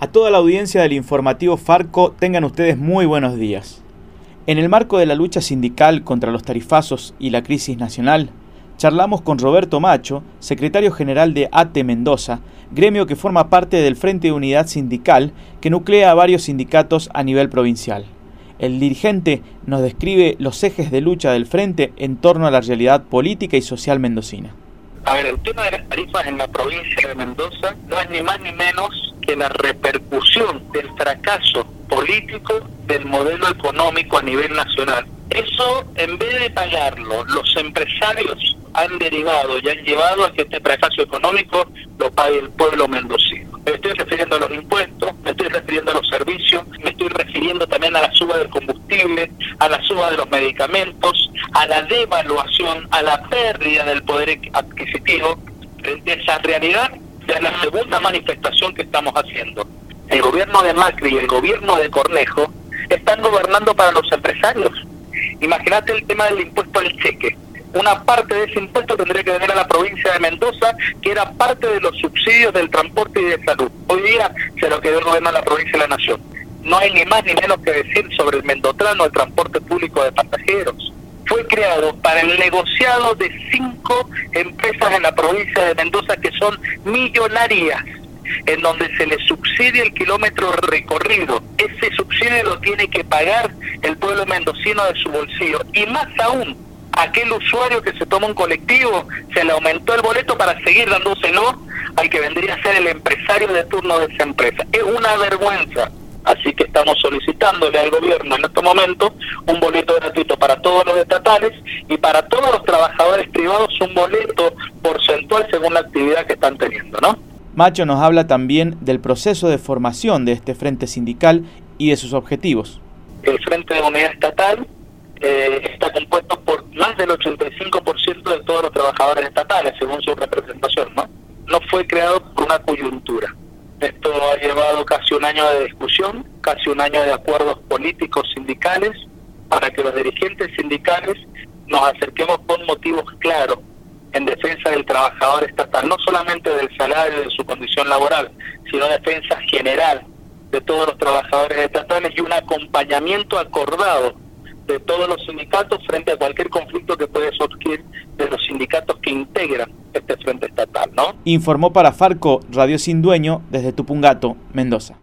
A toda la audiencia del informativo Farco, tengan ustedes muy buenos días. En el marco de la lucha sindical contra los tarifazos y la crisis nacional, charlamos con Roberto Macho, secretario general de ATE Mendoza, gremio que forma parte del Frente de Unidad Sindical que nuclea a varios sindicatos a nivel provincial. El dirigente nos describe los ejes de lucha del Frente en torno a la realidad política y social mendocina. A ver, el tema de las tarifas en la provincia de Mendoza no es ni más ni menos que la repercusión del fracaso político del modelo económico a nivel nacional. Eso, en vez de pagarlo, los empresarios han derivado y han llevado a que este fracaso económico lo pague el pueblo mendocino. Me estoy refiriendo a los impuestos, me estoy refiriendo a los servicios, me estoy refiriendo también a la suba del combustible, a la suba de los medicamentos, a la devaluación, a la pérdida del poder adquisitivo. Frente a esa realidad, ya es la segunda manifestación que estamos haciendo. El gobierno de Macri y el gobierno de Cornejo están gobernando para los empresarios. Imagínate el tema del impuesto al cheque. Una parte de ese impuesto tendría que venir a la provincia de Mendoza, que era parte de los subsidios del transporte y de salud. Hoy día se lo quedó el gobierno de la provincia de la Nación. No hay ni más ni menos que decir sobre el mendotrano, el transporte público de pasajeros. Fue creado para el negociado de 5 empresas en la provincia de Mendoza que son millonarias, en donde se les subsidia el kilómetro recorrido. Ese subsidio lo tiene que pagar el pueblo mendocino de su bolsillo. Y más aún, aquel usuario que se toma un colectivo, se le aumentó el boleto para seguir dándoselo al que vendría a ser el empresario de turno de esa empresa. Es una vergüenza. Así que estamos solicitándole al gobierno en estos momentos un boleto gratuito para todos los estatales y para todos los trabajadores privados un boleto porcentual según la actividad que están teniendo, ¿no? Macho nos habla también del proceso de formación de este frente sindical y de sus objetivos. El Frente de Unidad Estatal está compuesto por más del 85% de todos los trabajadores estatales, según su representación, ¿no? No fue creado por una coyuntura. Esto ha llevado casi un año de discusión, casi un año de acuerdos políticos sindicales, para que los dirigentes sindicales nos acerquemos con motivos claros en defensa del trabajador estatal, no solamente del salario y de su condición laboral, sino defensa general de todos los trabajadores estatales y un acompañamiento acordado de todos los sindicatos frente a cualquier conflicto que puede surgir de los sindicatos que integran este frente estatal, ¿no? Informó para Farco Radio Sin Dueño desde Tupungato, Mendoza.